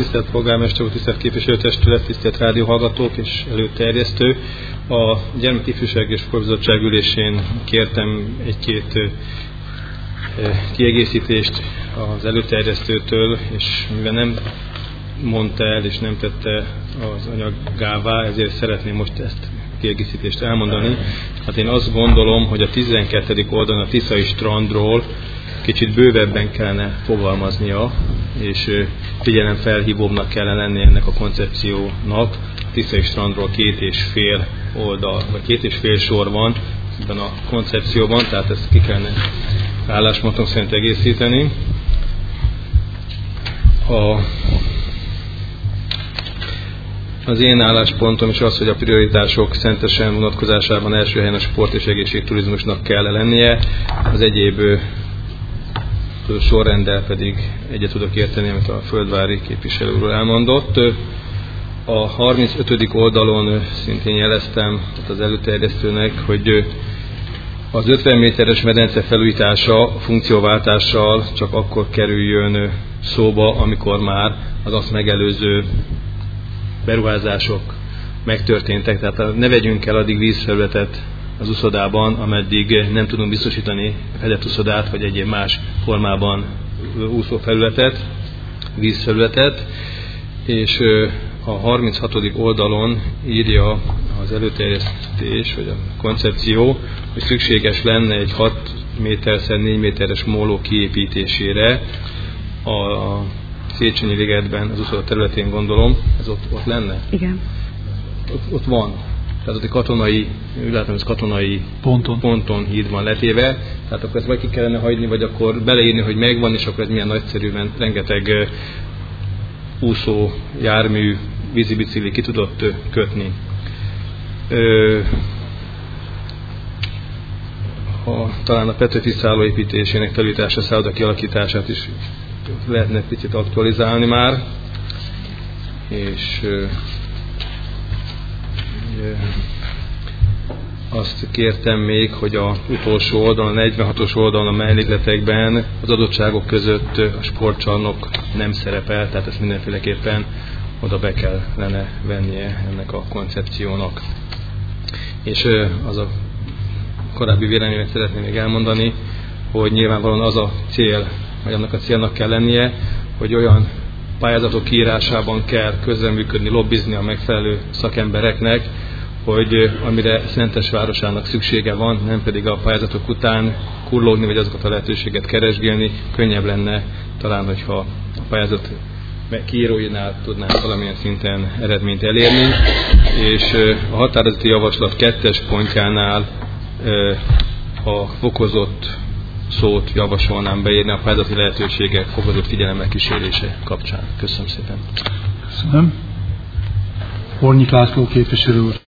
tisztelt polgármester úr, tisztelt képviselőtestület, tisztelt rádióhallgatók és előterjesztő. A Gyermek, Ifjúság és Sportbizottság ülésén kértem egy-két kiegészítést az előterjesztőtől, és mivel nem mondta el és nem tette az anyagává, ezért szeretném most ezt a kiegészítést elmondani. Hát én azt gondolom, hogy a 12. oldalon a Tiszai strandról kicsit bővebben kellene fogalmaznia, és figyelemfelhívóbbnak kellene lenni ennek a koncepciónak. A Tiszai strandról 2,5 oldal, vagy 2,5 sor van ebben a koncepcióban, tehát ezt ki kellene álláspontom szerint egészíteni. Az én álláspontom is az, hogy a prioritások szentesen vonatkozásában első helyen a sport és egészségturizmusnak kell lennie, az egyéb sorrenddel pedig egyet tudok érteni, amit a Földvári képviselő úr elmondott. A 35. oldalon szintén jeleztem az előterjesztőnek, hogy az 50 méteres medence felújítása funkcióváltással csak akkor kerüljön szóba, amikor már az azt megelőző beruházások megtörténtek. Tehát ne vegyünk el addig vízfelületet az uszodában, ameddig nem tudunk biztosítani fedett uszodát, vagy egyéb más formában úszófelületet, vízfelületet. És a 36. oldalon írja az előterjesztés, vagy a koncepció, hogy szükséges lenne egy 6 méter-4 méteres móló kiépítésére a Széchenyi ligetben, az úszodó területén gondolom, ez ott lenne? Igen. Ott van. Tehát ott egy katonai, úgy látom, ez katonai ponton híd van letéve, tehát akkor ezt vagy ki kellene hagyni, vagy akkor beleírni, hogy megvan, és akkor ez milyen nagyszerűen rengeteg úszó, jármű, vízibicikli ki tudott kötni. Talán a Petőfi szálló építésének felújítása, szálloda kialakítását is lehetne picit aktualizálni már, és azt kértem még, hogy az utolsó oldalon, a 46-os oldalon a mellékletekben az adottságok között a sportcsarnok nem szerepel, tehát ezt mindenféleképpen oda be kellene vennie ennek a koncepciónak. És az a korábbi véleményet szeretném még elmondani, hogy nyilvánvalóan az a cél, vagy annak a célnak kell lennie, hogy olyan pályázatok kiírásában kell közreműködni, lobbizni a megfelelő szakembereknek, hogy amire Szentesvárosának szüksége van, nem pedig a pályázatok után kullogni, vagy azokat a lehetőséget keresgélni, könnyebb lenne talán, hogyha a pályázat kiíróinál tudnánk valamilyen szinten eredményt elérni, és a határozati javaslat 2. pontjánál a fokozott szót javasolnám beírni a pályázati lehetőségek fokozott figyelemmel kísérése kapcsán. Köszönöm szépen. Köszönöm. Hornyik László képviselő úr.